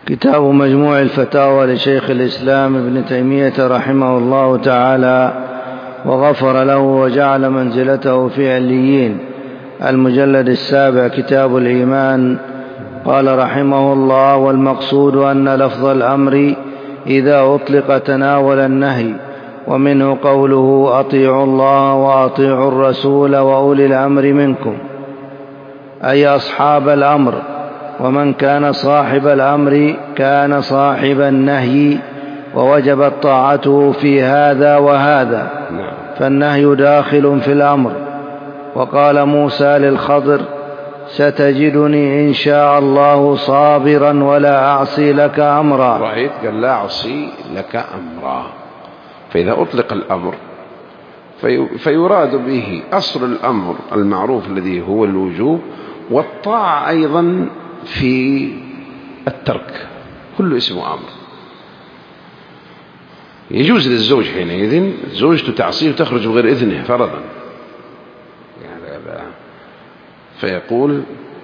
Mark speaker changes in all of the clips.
Speaker 1: كتاب مجموع الفتاوى لشيخ الإسلام ابن تيمية رحمه الله تعالى وغفر له وجعل منزلته في عليين، المجلد 7، كتاب الإيمان. قال رحمه الله: والمقصود أن لفظ الأمر إذا أطلق تناول النهي، ومنه قوله: أطيعوا الله وأطيعوا الرسول وأولي الأمر منكم، أي أصحاب الأمر، ومن كان صاحب الأمر كان صاحب النهي، ووجبت طاعته في هذا وهذا، فالنهي داخل في الأمر. وقال موسى للخضر: ستجدني إن شاء الله صابرا ولا أعصي لك أمرا.
Speaker 2: رأيت؟ قال لا أعصي لك أمرا. فإذا أطلق الأمر فيراد به أصل الأمر المعروف الذي هو الوجوب، والطاعة أيضا في الترك، كل اسمه أمر. يجوز للزوج حينئذ زوجته تعصيه وتخرج بغير إذنه فرضا، فيقول: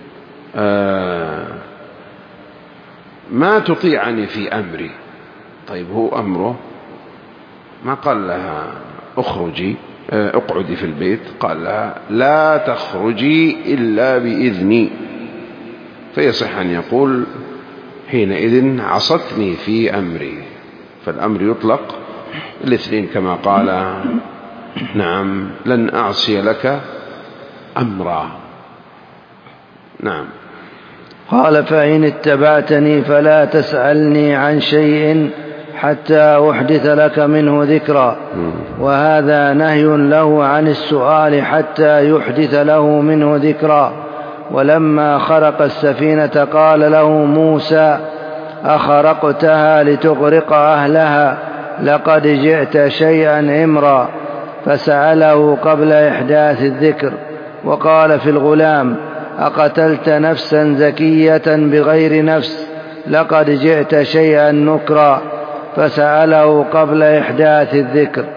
Speaker 2: ما تطيعني في أمري. طيب هو أمره ما قال لها اخرجي اقعدي في البيت، قال لها لا تخرجي إلا بإذني، فيصح أن يقول حينئذ عصتني في أمري. فالأمر يطلق الاثنين كما قال: نعم لن أعصي لك أمرا. نعم.
Speaker 1: قال: فإن اتبعتني فلا تسألني عن شيء حتى أحدث لك منه ذكرا. وهذا نهي له عن السؤال حتى يحدث له منه ذكرا. ولما خرق السفينة قال له موسى: أخرقتها لتغرق أهلها؟ لقد جئت شيئا إمرا. فسأله قبل إحداث الذكر. وقال في الغلام: أقتلت نفسا زكية بغير نفس؟ لقد جئت شيئا نكرا. فسأله قبل إحداث الذكر.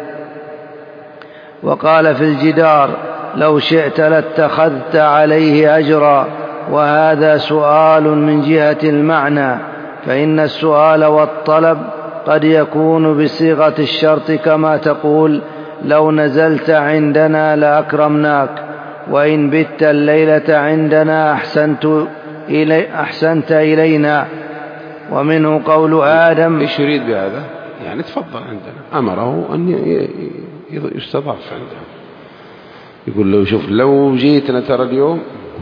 Speaker 1: وقال في الجدار: لو شئت لاتخذت عليه أجرا. وهذا سؤال من جهة المعنى، فإن السؤال والطلب قد يكون بصيغة الشرط، كما تقول: لو نزلت عندنا لأكرمناك، وإن بت الليلة عندنا أحسنت إلينا. ومنه قول آدم.
Speaker 2: إيش يريد بهذا؟ يعني تفضل عندنا، أمره أن يستضاف عنده، يقول له: شوف لو جيتنا ترى اليوم،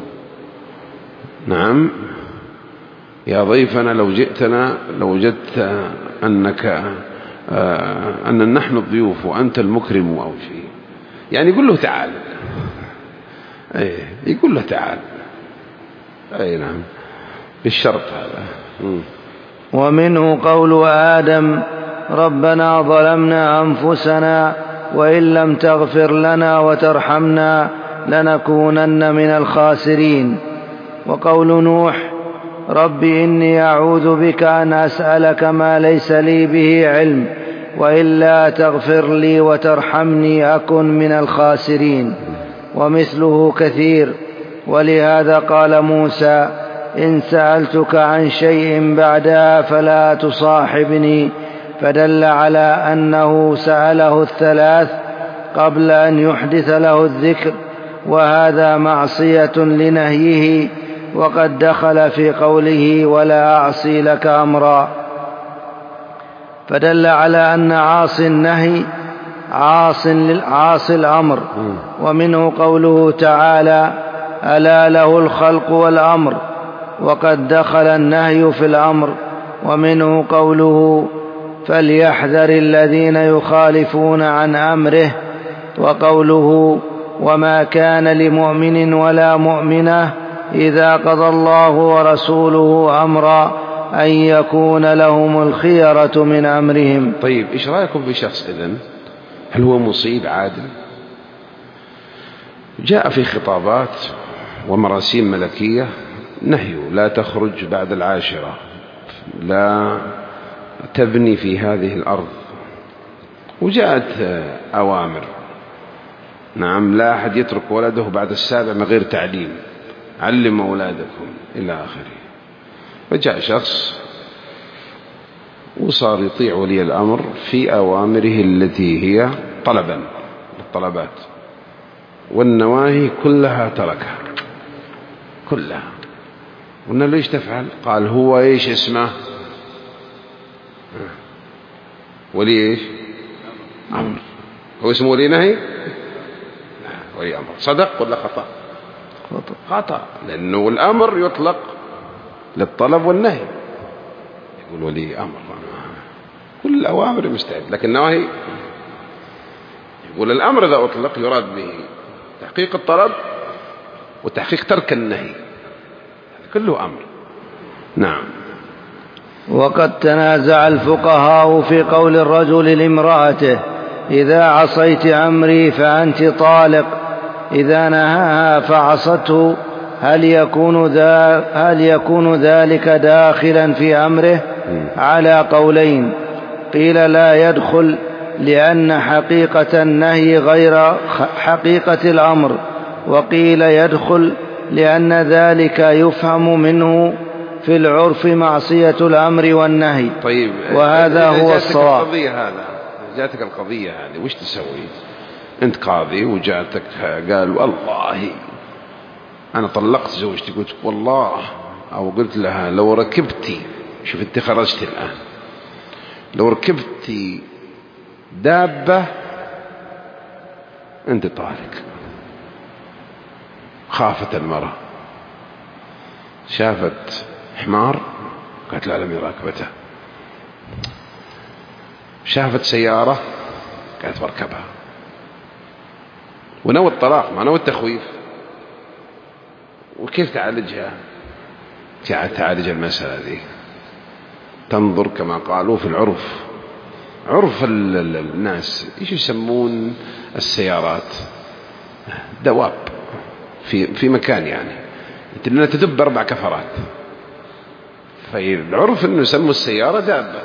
Speaker 2: نعم يا ضيفنا، لو جئتنا لو وجدت أنك أن نحن الضيوف وأنت المكرم أو شيء، يعني يقول له تعال، يقول له تعال، أي نعم، بالشرط هذا.
Speaker 1: ومنه قول آدم: ربنا ظلمنا أنفسنا وإن لم تغفر لنا وترحمنا لنكونن من الخاسرين. وقول نوح: رب إني أعوذ بك أن أسألك ما ليس لي به علم، وإلا تغفر لي وترحمني أكن من الخاسرين. ومثله كثير. ولهذا قال موسى: إن سألتك عن شيء بعدها فلا تصاحبني، فدل على أنه سأله الثلاث قبل أن يحدث له الذكر، وهذا معصية لنهيه، وقد دخل في قوله: ولا أعصي لك أمرا، فدل على أن عاصي النهي عاصي الأمر. ومنه قوله تعالى: ألا له الخلق والأمر، وقد دخل النهي في الأمر. ومنه قوله: فليحذر الذين يخالفون عن أمره. وقوله: وما كان لمؤمن ولا مؤمنة إذا قضى الله ورسوله أمرا أن يكون لهم الخيرة من أمرهم.
Speaker 2: طيب إيش رأيكم في شخص إذن؟ هل هو مصيب عادل؟ جاء في خطابات ومراسيم ملكية نهي: لا تخرج بعد 10، لا تبني في هذه الأرض، وجاءت أوامر، نعم، لا أحد يترك ولده بعد 7 من غير تعليم، علموا أولادكم إلى آخره. فجاء شخص وصار يطيع ولي الأمر في أوامره التي هي طلبا للطلبات، والنواهي كلها تركها كلها. قلنا له ايش تفعل؟ قال هو ايش اسمه؟ ولي ايش؟ أمر. هو اسمه ولي نهي؟ ولي أمر. صدق ولا خطأ؟ خطأ، لأنه الأمر يطلق للطلب والنهي. يقول ولي أمر كل الأوامر مستعد، لكن النواهي يقول الأمر إذا أطلق يراد به تحقيق الطلب وتحقيق ترك النهي، كله أمر. نعم.
Speaker 1: وقد تنازع الفقهاء في قول الرجل لامرأته إذا عصيت أمري فأنت طالق، إذا نهاها فعصته هل يكون ذلك داخلا في أمره؟ على قولين، قيل لا يدخل لأن حقيقة النهي غير حقيقة الأمر، وقيل يدخل لأن ذلك يفهم منه في العرف معصية الأمر والنهي.
Speaker 2: طيب،
Speaker 1: وهذا هو الصواب.
Speaker 2: جاتك القضية هذه وش تسوي؟ أنت قاضي وجاتك قال والله أنا طلقت زوجتي، قلت والله، أو قلت لها لو ركبتي، شوف أنت خرجت الآن، لو ركبتي دابة أنت طالق. خافت المرأة، شافت حمار قالت لا لم يراكبته، شافت سيارة قالت واركبها، ونوى الطلاق ما نوى التخويف. وكيف تعالجها؟ تعالج المسألة دي، تنظر كما قالوا في العرف، عرف الناس ايش يسمون السيارات؟ دواب في مكان، يعني انت لنا تدب 4 كفرات، فالعرف انه يسموا السيارة دابة.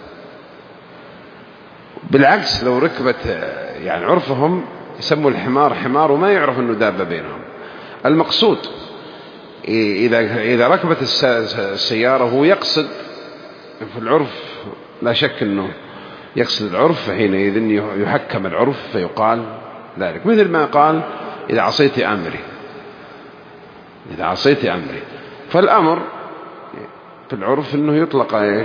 Speaker 2: بالعكس لو ركبت، يعني عرفهم يسموا الحمار حمار وما يعرف انه دابة بينهم. المقصود إذا ركبت السيارة هو يقصد في العرف، لا شك أنه يقصد العرف، فحينئذ يحكم العرف فيقال ذلك، مثل ما قال إذا عصيت أمري، إذا عصيت أمري. فالأمر في العرف أنه يطلق إيش؟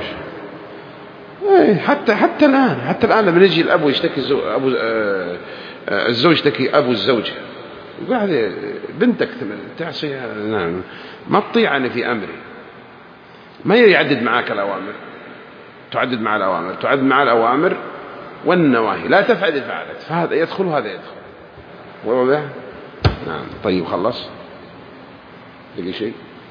Speaker 2: حتى الآن لما يجي الأب يشتكي الزوج يشتكي أبو الزوجة، يقول هذه بنتك تعصيها، نعم ما تطيعني في أمري، ما يعدد معك الأوامر، تعدد مع الأوامر، تعدد مع الأوامر والنواهي، لا تفعل إذا فعلت، فهذا يدخل وهذا يدخل. واضح؟ نعم. طيب خلص لقي شيء؟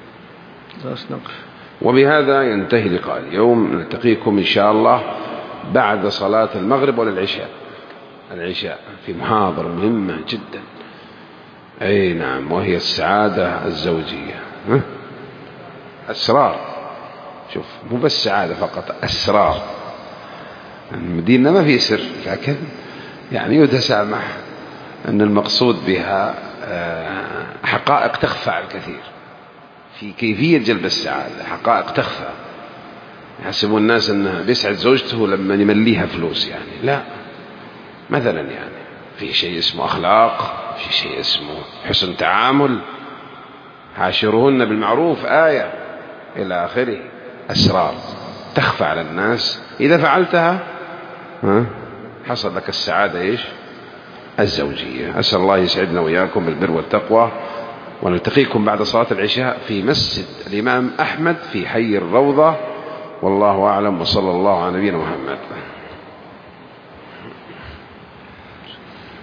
Speaker 2: وبهذا ينتهي لقاء اليوم، نلتقيكم إن شاء الله بعد صلاة المغرب ولا العشاء في محاضرة مهمة جدا. أي نعم، وهي السعادة الزوجية. أسرار، شوف مو بس سعادة فقط، أسرار. المدينة ما في سر، لكن يعني يتسامح أن المقصود بها حقائق تخفى على الكثير في كيفية جلب السعادة، حقائق تخفى. يحسبون الناس أنه بيسعد زوجته لما يمليها فلوس، يعني لا، مثلا يعني في شيء اسمه أخلاق، في شيء اسمه حسن تعامل، عاشروهن بالمعروف، آية إلى آخره. أسرار تخفى على الناس، إذا فعلتها حصل لك السعادة إيش؟ الزوجية. أسأل الله يسعدنا وإياكم بالبر والتقوى، ونلتقيكم بعد صلاة العشاء في مسجد الإمام أحمد في حي الروضة، والله أعلم، وصلى الله على نبينا محمد.